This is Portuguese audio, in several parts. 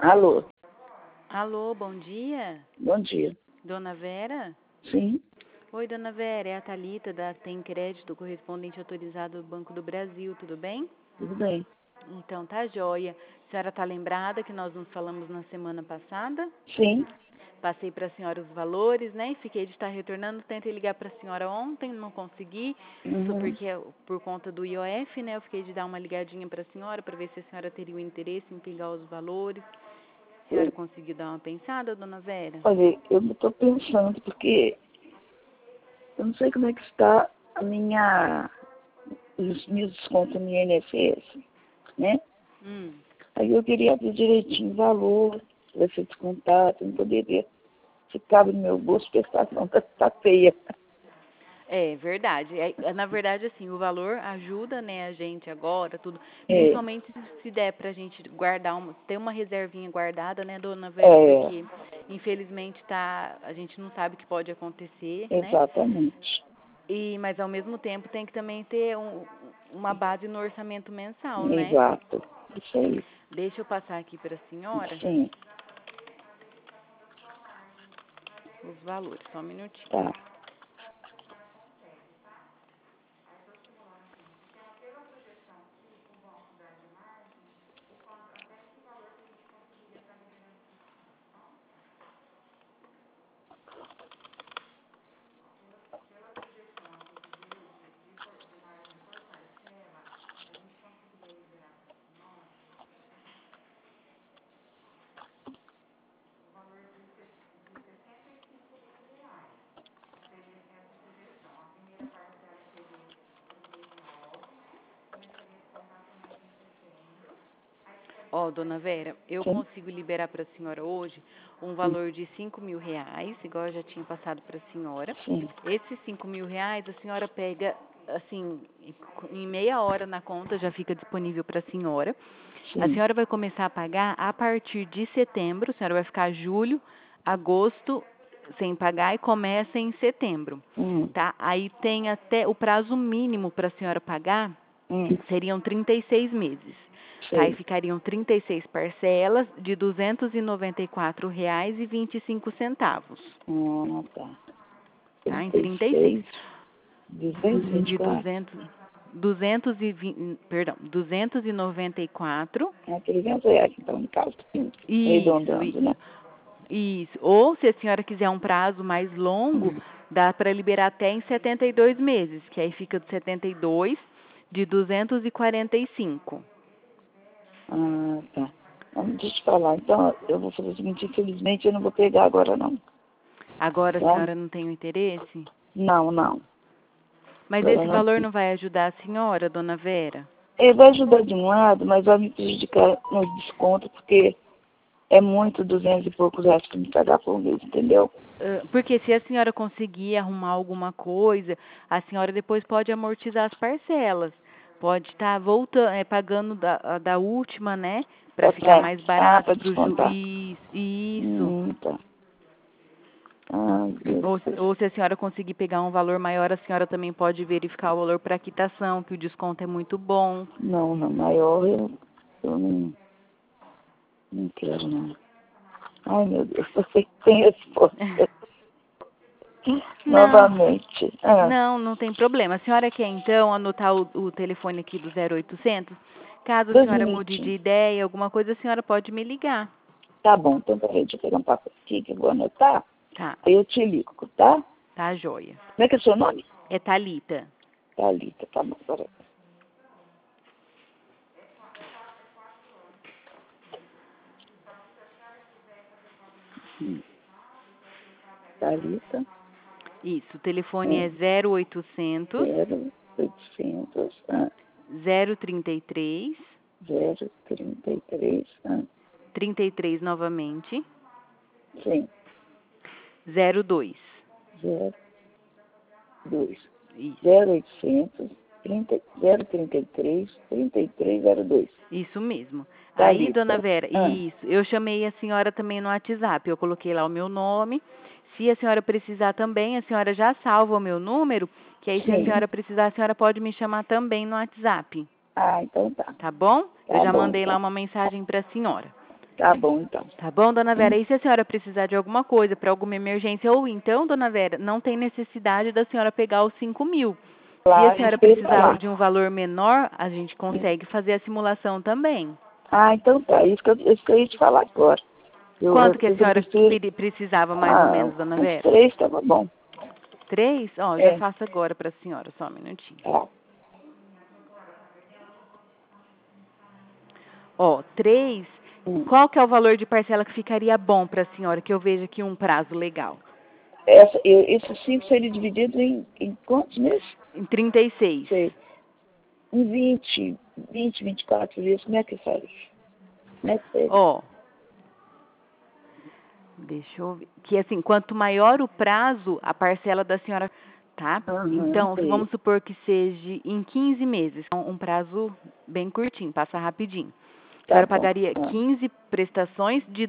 Alô, Alô, bom dia. bom dia. Dona Vera? Sim, Oi, Dona Vera, é a Thalita da Tem Crédito, correspondente autorizado do Banco do Brasil, tudo bem? tudo bem. Então, tá joia. A senhora tá lembrada que nós nos falamos na semana passada? Sim, Passei para a senhora os valores, né? E fiquei de estar retornando. Tentei ligar para a senhora ontem, não consegui. Isso uhum. porque por conta do IOF, né? Eu fiquei de dar uma ligadinha para a senhora para ver se a senhora teria o interesse em pegar os valores. A senhora conseguiu dar uma pensada, Dona Vera? Olha, eu estou pensando porque eu não sei como é que está os meus descontos no INSS, né? Aí eu queria ver direitinho o valor, vai ser descontado, para poder ver se cabe no meu bolso, porque a situação tá feia. É verdade. Na verdade, assim, o valor ajuda, né, a gente agora, tudo. É, Principalmente se der pra gente guardar, ter uma reservinha guardada, né, Dona Vera? é, Porque, infelizmente, a gente não sabe o que pode acontecer, né? exatamente. Mas, ao mesmo tempo, tem que também ter uma base no orçamento mensal, né? Exato. Isso aí. Deixa eu passar aqui pra senhora Sim, os valores, só um minutinho. tá. Ó, Dona Vera, eu Sim, consigo liberar para a senhora hoje um valor de R$ 5.000, igual eu já tinha passado para a senhora. sim, Esses R$ 5.000 a senhora pega, assim, em meia hora na conta já fica disponível para a senhora. A sim. senhora vai começar a pagar a partir de setembro, a senhora vai ficar julho, agosto sem pagar e começa em setembro, tá? Aí tem até o prazo mínimo para a senhora pagar, seriam 36 meses. Tá? Aí Sei. ficariam 36 parcelas de R$ 294,25, Tá. tá? Em 36. 36, 224. De 294. É R$ 300, então, no caso, Isso, arredondando, né? isso. Ou se a senhora quiser um prazo mais longo, dá para liberar até em 72 meses, que aí fica de 72 de 245. Tá. Deixa eu te falar. Então, eu vou fazer o seguinte, infelizmente, eu não vou pegar agora, não. Agora a Tá? senhora não tem o interesse? Não, não. Mas Eu esse não. valor não vai ajudar a senhora, Dona Vera? Ele vai ajudar de um lado, mas vai me prejudicar no desconto, porque é muito 200 e poucos reais para me pagar por mês, entendeu? Porque se a senhora conseguir arrumar alguma coisa, a senhora depois pode amortizar as parcelas. Pode estar voltando, pagando da última, né? Para ficar mais Para barato para o descontar. juiz. Isso. Tá. Ai, Deus. Ou se a senhora conseguir pegar um valor maior, a senhora também pode verificar o valor para quitação, que o desconto é muito bom. Não, maior eu não quero, não. Ai, meu Deus, você tem resposta. Não, Novamente. não tem problema. A senhora quer então anotar o telefone aqui do 0800? Caso a 2 senhora mude de minutinhos. ideia, alguma coisa, a senhora pode me ligar. Tá bom, então peraí, deixa eu pegar um papel aqui que eu vou anotar. Tá, Aí eu te ligo, tá? tá joia. Como é que é o seu nome? É Thalita. Thalita, tá bom, peraí. Thalita, Isso, o telefone é 0800 0800 033 033 33 novamente sim, 02. 02 Isso. 0800 033 3302. Isso mesmo. Aí, Dona Thalita. Vera, isso. Eu chamei a senhora também no WhatsApp. Eu coloquei lá o meu nome. Se a senhora precisar também, a senhora já salva o meu número, que aí se a Sim. senhora precisar, a senhora pode me chamar também no WhatsApp. Então tá. Tá bom? Eu Tá já bom, mandei lá então. uma mensagem para a senhora. Tá bom, então. Tá bom, dona Vera? E se a senhora precisar de alguma coisa, para alguma emergência, ou então, dona Vera, não tem necessidade da senhora pegar os 5.000. Claro, Se a senhora precisar de um valor menor, a gente consegue fazer a simulação também. Ah, então tá. Isso que eu ia te falar agora. Quanto que a senhora precisava mais ou menos, dona Vera? 3 estava bom. 3? Ó, já faço agora para a senhora, só um minutinho. Tá. Ó, 3. Qual que é o valor de parcela que ficaria bom para a senhora, que eu vejo aqui um prazo legal? Esses 5 seriam divididos em quantos meses? Em 36. Sei. Em 20, 24 dias, como é que faz? Como é que faz? Ó, deixa eu ver. Que assim, quanto maior o prazo, a parcela da senhora, tá? Então, vamos supor que seja em 15 meses. Um prazo bem curtinho, passa rapidinho. A senhora pagaria 15 prestações de R$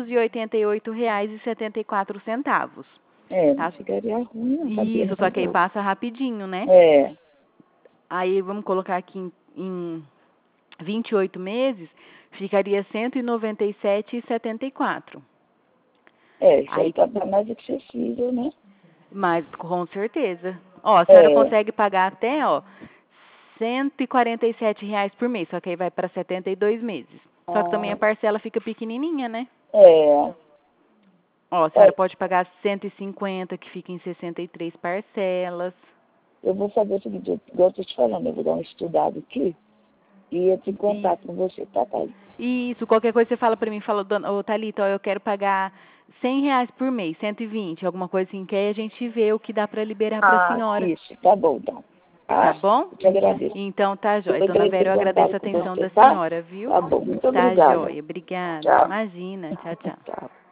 288,74. Não ficaria ruim. Isso, só que aí passa rapidinho, né? Aí vamos colocar aqui em 28 meses, ficaria R$ 197,74. Isso aí tá mais acessível, né? Mas com certeza. Ó, a senhora consegue pagar até, ó, R$ 147 por mês, só que aí vai para 72 meses. Só que também a parcela fica pequenininha, né? Ó, a senhora pode pagar 150, que fica em 63 parcelas. Eu vou fazer o seguinte, igual eu tô te falando, eu vou dar um estudado aqui e entro em contato com você, tá, Thalita? Isso, qualquer coisa você fala pra mim, fala, ô Thalita, ó, eu quero pagar R$ 100 por mês, 120, alguma coisa assim, que aí a gente vê o que dá pra liberar pra senhora. Isso, tá bom, então. Tá bom? Eu te agradeço. Então tá jóia. Dona Vera, eu agradeço a atenção da senhora, viu? Tá bom, muito Tá obrigada. jóia, obrigada. Tchau. Imagina, tchau, tchau. Tchau.